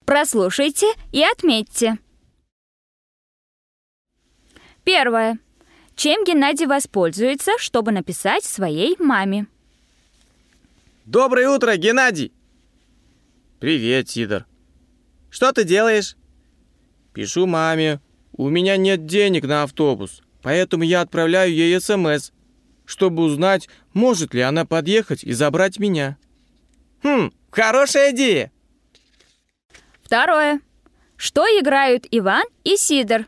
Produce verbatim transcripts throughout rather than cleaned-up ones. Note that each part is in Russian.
Прослушайте и отметьте. Первое. Чем Геннадий воспользуется, чтобы написать своей маме? Доброе утро, Геннадий! Привет, Сидор. Что ты делаешь? Пишу маме. У меня нет денег на автобус, поэтому я отправляю ей смс, чтобы узнать, может ли она подъехать и забрать меня. Хм, хорошая идея! Второе. Что играют Иван и Сидор?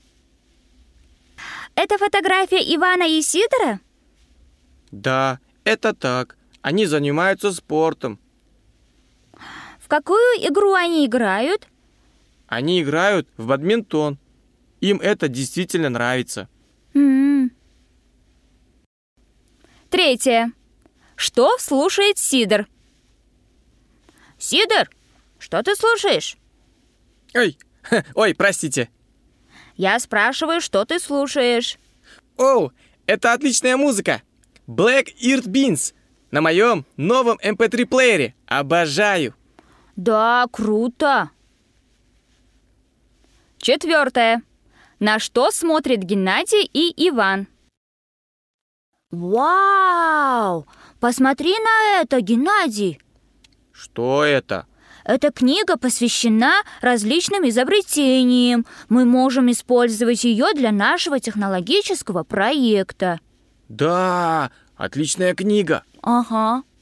Это фотография Ивана и Сидора? Да, это так. Они занимаются спортом. В какую игру они играют? Они играют в бадминтон. Им это действительно нравится. М-м. Третье. Что слушает Сидор? Сидор, что ты слушаешь? Ой, ой, простите. Я спрашиваю, что ты слушаешь. Оу, это отличная музыка. Black Earth Beans на моем новом эм пэ три плеере. Обожаю. Да, круто. Четвертое. На что смотрят Геннадий и Иван? Вау! Посмотри на это, Геннадий. Что это? Эта книга посвящена различным изобретениям. Мы можем использовать ее для нашего технологического проекта. Да, отличная книга. Ага.